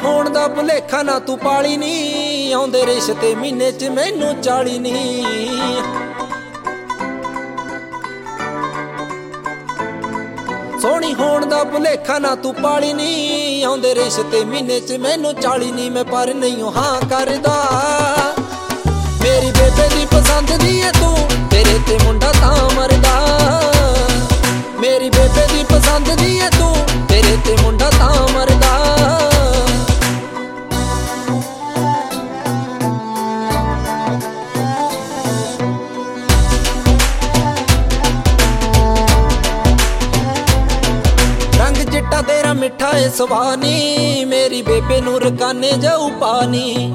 ਹੋਣ ਦਾ ਭੁਲੇਖਾ ਨਾ ਤੂੰ ਪਾਲੀ ਨੀ, ਆਉਂਦੇ ਰਿਸ਼ਤੇ ਮਹੀਨੇ ਚ ਮੈਨੂੰ 40 ਨੀ। ਸੋਹਣੀ ਹੋਣ ਦਾ ਭੁਲੇਖਾ ਨਾ ਤੂੰ ਪਾਲੀ ਨੀ, ਆਉਂਦੇ ਰਿਸ਼ਤੇ ਮਹੀਨੇ ਚ ਮੈਨੂੰ 40 ਨੀ। ਮੈਂ ਪਰ ਨਹੀਂ ਹਾਂ ਕਰਦਾ, ਮੇਰੀ ਬੇਬੇ ਦੀ ਪਸੰਦ ਦੀ ਏ ਤੂੰ, ਤੇਰੇ ਤੇ ਮੁੰਡਾ ਤਾਂ ਮਰਦਾ। ਮੇਰੀ ਬੇਬੇ ਦੀ ਪਸੰਦ ਦੀ ਏ ਤੂੰ, ਤੇਰੇ ਤੇ ਮੁੰਡਾ ਤਾਂ ਮਰਦਾ। ਚਿੱਟਾ ਤੇਰਾ ਮਿੱਠਾ ਏ ਸਵਾਨੀ, ਮੇਰੀ ਬੇਬੇ ਨੂੰ ਰਕਾਨੇ ਜਾਊ ਪਾਣੀ।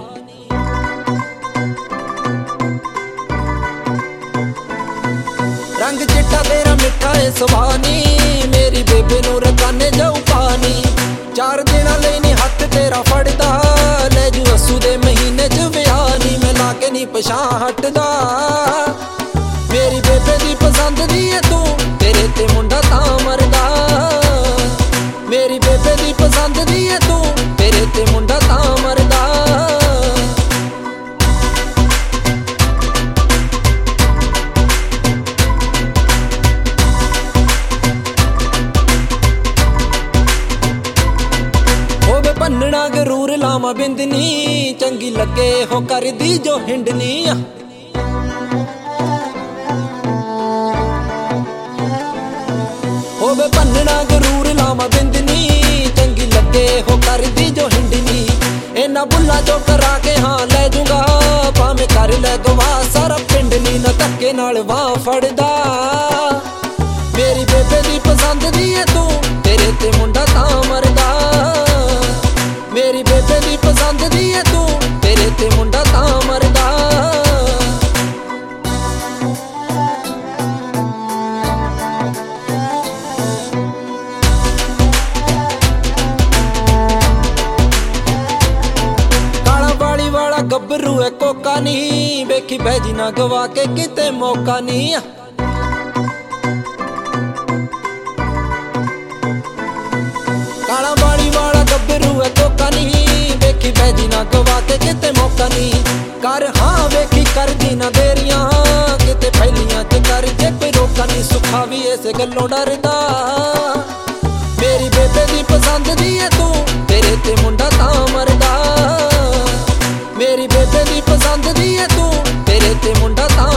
ਰੰਗ ਚਿੱਟਾ ਤੇਰਾ ਮਿੱਠਾ ਏ ਸਵਾਨੀ, ਮੇਰੀ ਬੇਬੇ ਨੂੰ ਰਕਾਨੇ ਜਾਊ ਪਾਣੀ। 4 ਦਿਨਾਂ ਲਈ ਨੀ ਹੱਥ ਤੇਰਾ ਫੜਦਾ, ਲੈ ਜੂ ਅੱਸੂ ਦੇ ਮਹੀਨੇ ਚ ਵਿਆਹ ਨੀ। ਮੈਂ ਲਾ ਕੇ ਨੀ ਪਛਾਣ ਹਟਦਾ, ਮੇਰੀ ਬੇਬੇ ਦੀ ਪਸੰਦ ਦੀ ਏ ਤੂੰ, ਤੇਰੇ ਤੇ ਮੁੰਡਾ ਤਾਂ ਮਰਦਾ। ਮੇਰੀ ਬੇਬੇ ਦੀ ਪਸੰਦ ਦੀ ਏ ਤੂੰ, ਤੇਰੇ ਤੇ ਮੁੰਡਾ ਤਾਂ ਮਰਦਾ। ਹੋਵੇ ਭੰਨਣਾ ਗਰੂਰ ਲਾਵਾਂ ਬਿੰਦਨੀ, ਚੰਗੀ ਲੱਗੇ ਹੋ ਕਰਦੀ ਜੋ ਹਿੰਡਨੀ। ਹੋਵੇ ਭੰਨਣਾ ਗਰੂਰ ਲਾਵਾਂ ਬਿੰਦਨੀ, ਚੰਗੀ ਲੱਗੇ ਹੋ ਕਰਦੀ ਜੋ ਹਿੰਡਨੀ। ਇਹਨਾਂ ਬੁੱਲਾਂ ਚੋਂ ਕਰਾ ਕੇ ਹਾਂ ਲੈ ਜੂੰਗਾ, ਭਾਵੇਂ ਕਰ ਲੈ ਗਵਾ ਸਾਰਾ ਪਿੰਡ ਨੀ। ਨਾ ਧੱਕੇ ਨਾਲ ਵਾਹ ਫੜਦਾ, ਮੇਰੀ ਬੇਬੇ ਦੀ ਪਸੰਦ ਦੀ ਏ ਤੂੰ, ਤੇਰੇ ਤੇ ਮੁੰਡਾ ਤਾਂ ਮਰਦਾ। ਮੇਰੀ ਬੇਬੇ ਦੀ ਪਸੰਦ ਦੀ ਏ ਤੂੰ, ਤੇਰੇ ਤੇ ਮੁੰਡਾ ਤਾਂ ਮਰਦਾ। ਗੱਭਰੂ ਏ ਕੋਕਾ ਨੀ, ਵੇਖੀ ਬਹਿਜੀ ਨਾ ਗਵਾ ਕੇ ਕਿਤੇ ਮੌਕਾ ਨੀ। ਕਾਲਾ ਬਾੜੀ ਵਾਲਾ ਗੱਭਰੂ ਏ ਕੋਕਾ ਨੀ, ਵੇਖੀ ਬਹਿਜੀ ਨਾ ਗਵਾ ਕੇ ਕਿਤੇ ਮੌਕਾ ਨੀ। ਕਰ ਹਾਂ ਵੇਖੀ ਕਰਦੀ ਨਾ ਦੇਰੀਆਂ, ਕਿਤੇ ਪਹਿਲੀਆਂ ਤੇ ਕਰ ਜੇ ਕੋਈ ਰੋਕਾ ਨੀ। ਸੁੱਖਾ ਵੀ ਇਸੇ ਗੱਲੋਂ ਡਰਦਾ, ਮੇਰੀ ਬੇਬੇ ਦੀ ਪਸੰਦ ਦੀ ਏ ਤੂੰ, ਤੇਰੇ ਤੇ ਮੁੰਡਾ ਤਾਂ ਮਰਦਾ। ਮੇਰੀ ਬੇਬੇ ਦੀ ਪਸੰਦ ਦੀ ਏ ਤੂੰ, ਤੇਰੇ ਤੇ ਮੁੰਡਾ ਤਾਂ